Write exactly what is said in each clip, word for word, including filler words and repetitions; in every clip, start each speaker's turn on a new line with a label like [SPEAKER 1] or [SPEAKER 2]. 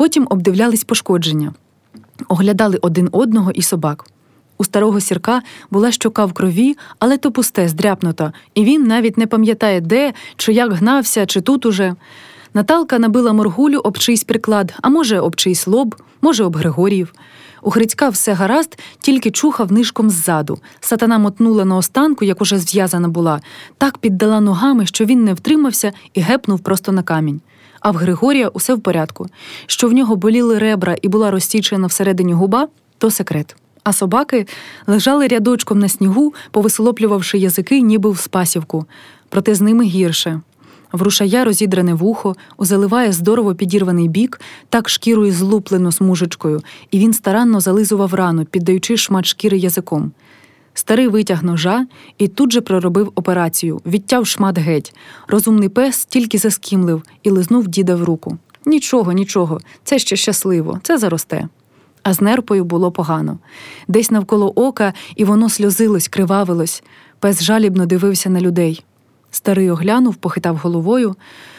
[SPEAKER 1] Потім обдивлялись пошкодження. Оглядали один одного і собак. У старого Сірка була щока в крові, але то пусте, здряпнута, і він навіть не пам'ятає де, чи як гнався, чи тут уже. Наталка набила моргулю об чийсь приклад, а може об чийсь лоб, може об Григоріїв. У Грицька все гаразд, тільки чухав нишком ззаду. Сатана мотнула на останку, як уже зв'язана була, так піддала ногами, що він не втримався і гепнув просто на камінь. А в Григорія усе в порядку. Що в нього боліли ребра і була розтічена всередині губа – то секрет. А собаки лежали рядочком на снігу, повисолоплювавши язики, ніби в спасівку. Проте з ними гірше. В Рушая розідране вухо, у Заливає здорово підірваний бік, так шкірою злуплено смужечкою, і він старанно зализував рану, піддаючи шмат шкіри язиком. Старий витяг ножа і тут же проробив операцію, відтяв шмат геть. Розумний пес тільки заскімлив і лизнув діда в руку. Нічого, нічого, це ще щасливо, це заросте. А з нерпою було погано. Десь навколо ока, і воно сльозилось, кривавилось. Пес жалібно дивився на людей. Старий оглянув, похитав головою.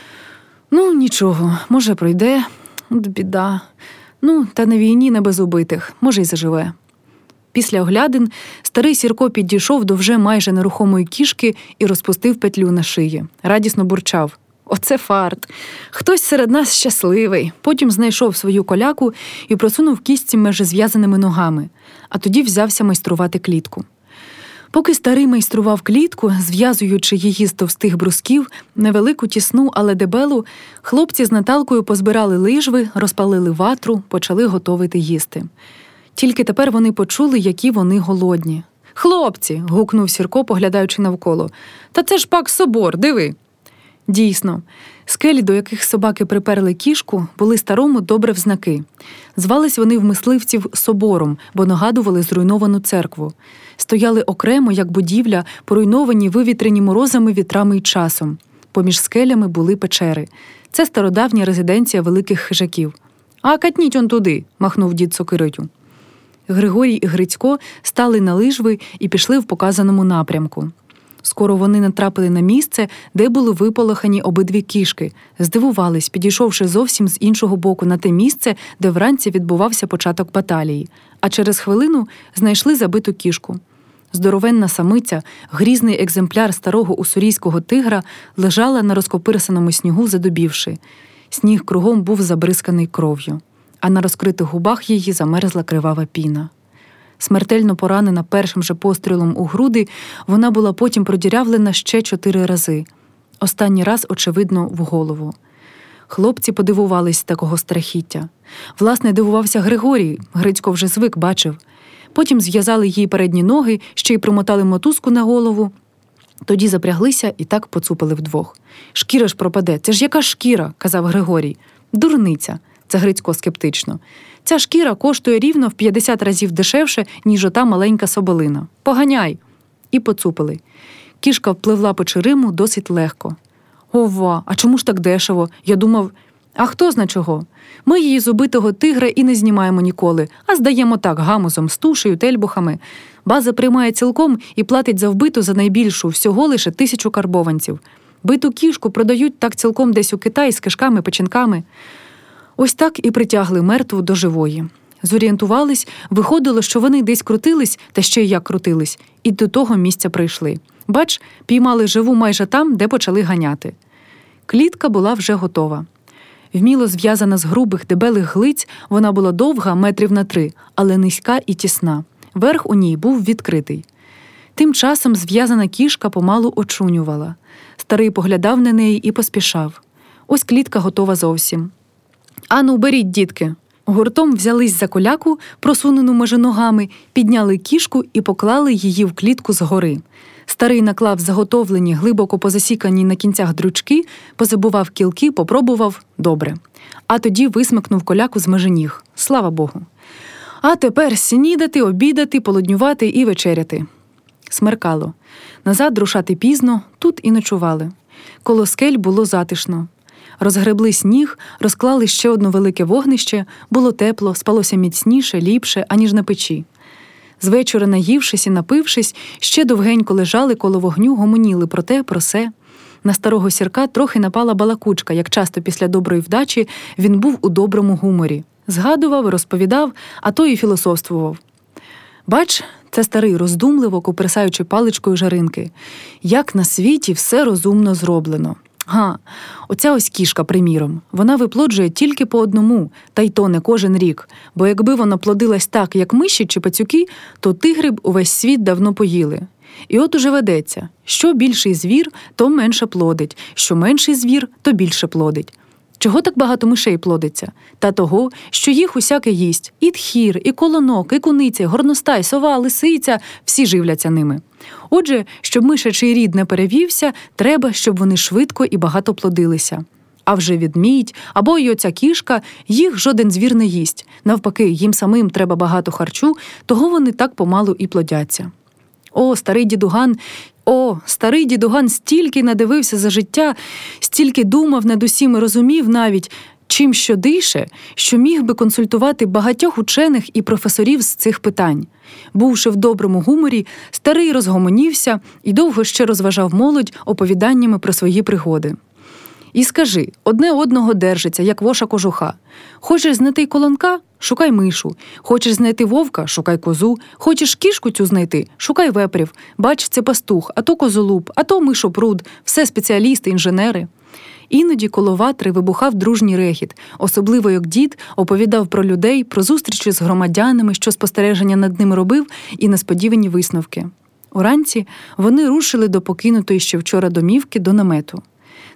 [SPEAKER 1] Ну, нічого, може пройде. От біда. Ну, та на війні не без убитих, може й заживе. Після оглядин старий Сірко підійшов до вже майже нерухомої кішки і розпустив петлю на шиї. Радісно бурчав. Оце фарт. Хтось серед нас щасливий. Потім знайшов свою коляку і просунув кістці між зв'язаними ногами. А тоді взявся майструвати клітку. Поки старий майстрував клітку, зв'язуючи її з товстих брусків, невелику, тісну, але дебелу, хлопці з Наталкою позбирали лижви, розпалили ватру, почали готовити їсти. Тільки тепер вони почули, які вони голодні. «Хлопці!» – гукнув Сірко, поглядаючи навколо. «Та це ж пак собор, диви!» Дійсно, скелі, до яких собаки приперли кішку, були старому добре в знаки. Звались вони в мисливців собором, бо нагадували зруйновану церкву. Стояли окремо, як будівля, поруйновані, вивітрені морозами, вітрами й часом. Поміж скелями були печери. Це стародавня резиденція великих хижаків. «А катніть он туди!» – махнув дід сокирою. Григорій і Грицько стали на лижви і пішли в показаному напрямку. Скоро вони натрапили на місце, де були виполохані обидві кішки. Здивувались, підійшовши зовсім з іншого боку на те місце, де вранці відбувався початок баталії. А через хвилину знайшли забиту кішку. Здоровенна самиця, грізний екземпляр старого уссурійського тигра, лежала на розкопирсаному снігу, задубівши. Сніг кругом був забризканий кров'ю, а на розкритих губах її замерзла кривава піна. Смертельно поранена першим же пострілом у груди, вона була потім продірявлена ще чотири рази. Останній раз, очевидно, в голову. Хлопці подивувались такого страхіття. Власне, дивувався Григорій, Грицько вже звик, бачив. Потім зв'язали їй передні ноги, ще й примотали мотузку на голову. Тоді запряглися і так поцупили вдвох. «Шкіра ж пропаде, це ж яка шкіра?» – казав Григорій. «Дурниця!» – це Грицько скептично. «Ця шкіра коштує рівно в п'ятдесят разів дешевше, ніж ота маленька соболина. Поганяй!» І поцупили. Кішка впливла по Чириму досить легко. «Ова, а чому ж так дешево? Я думав, а хто зна чого? Ми її з убитого тигра і не знімаємо ніколи, а здаємо так гамузом, з тушею, тельбухами. База приймає цілком і платить за вбиту за найбільшу, всього лише тисячу карбованців. Биту кішку продають так цілком десь у Китаї з кишками, печінками». Ось так і притягли мертву до живої. Зорієнтувались, виходило, що вони десь крутились, та ще й як крутились, і до того місця прийшли. Бач, піймали живу майже там, де почали ганяти. Клітка була вже готова. Вміло зв'язана з грубих дебелих глиць, вона була довга, метрів на три, але низька і тісна. Верх у ній був відкритий. Тим часом зв'язана кішка помалу очунювала. Старий поглядав на неї і поспішав. Ось клітка готова зовсім. «Ану, беріть, дітки!» Гуртом взялись за коляку, просунену межи ногами, підняли кішку і поклали її в клітку згори. Старий наклав заготовлені, глибоко позасікані на кінцях дрючки, позабував кілки, попробував – добре. А тоді висмикнув коляку з межи ніг. Слава Богу! А тепер снідати, обідати, полуднювати і вечеряти. Смеркало. Назад рушати пізно, тут і ночували. Коло скель було затишно. Розгребли сніг, розклали ще одне велике вогнище, було тепло, спалося міцніше, ліпше, аніж на печі. Звечора, наївшись і напившись, ще довгенько лежали коло вогню, гомоніли про те, про се. На старого Сірка трохи напала балакучка, як часто після доброї вдачі він був у доброму гуморі. Згадував, розповідав, а то і філософствував. «Бач, це старий роздумливо, куперсаючи паличкою жаринки. Як на світі все розумно зроблено. Га, оця ось кішка, приміром, вона виплоджує тільки по одному, та й то не кожен рік. Бо якби вона плодилась так, як миші чи пацюки, то тигри б увесь світ давно поїли. І от уже ведеться, що більший звір, то менше плодить, що менший звір, то більше плодить. Чого так багато мишей плодиться? Та того, що їх усяке їсть. І тхір, і колонок, і куниця, горностай, сова, лисиця – всі живляться ними. Отже, щоб мишачий рід не перевівся, треба, щоб вони швидко і багато плодилися. А вже ведмідь або й оця кішка, їх жоден звір не їсть. Навпаки, їм самим треба багато харчу, того вони так помалу і плодяться. О, старий дідуган, о, старий дідуган стільки надивився за життя, стільки думав над усім і розумів навіть, чим що дише, що міг би консультувати багатьох учених і професорів з цих питань. Бувши в доброму гуморі, старий розгомонівся і довго ще розважав молодь оповіданнями про свої пригоди. І скажи, одне одного держиться, як воша кожуха. Хочеш знайти колонка? Шукай мишу. Хочеш знайти вовка? Шукай козу. Хочеш кішку цю знайти? Шукай вепрів. Бач, це пастух, а то козолуб, а то мишопруд. Все спеціалісти, інженери. Іноді коло ватри вибухав дружній регіт, особливо як дід оповідав про людей, про зустрічі з громадянами, що спостереження над ним робив, і несподівані висновки. Уранці вони рушили до покинутої ще вчора домівки, до намету.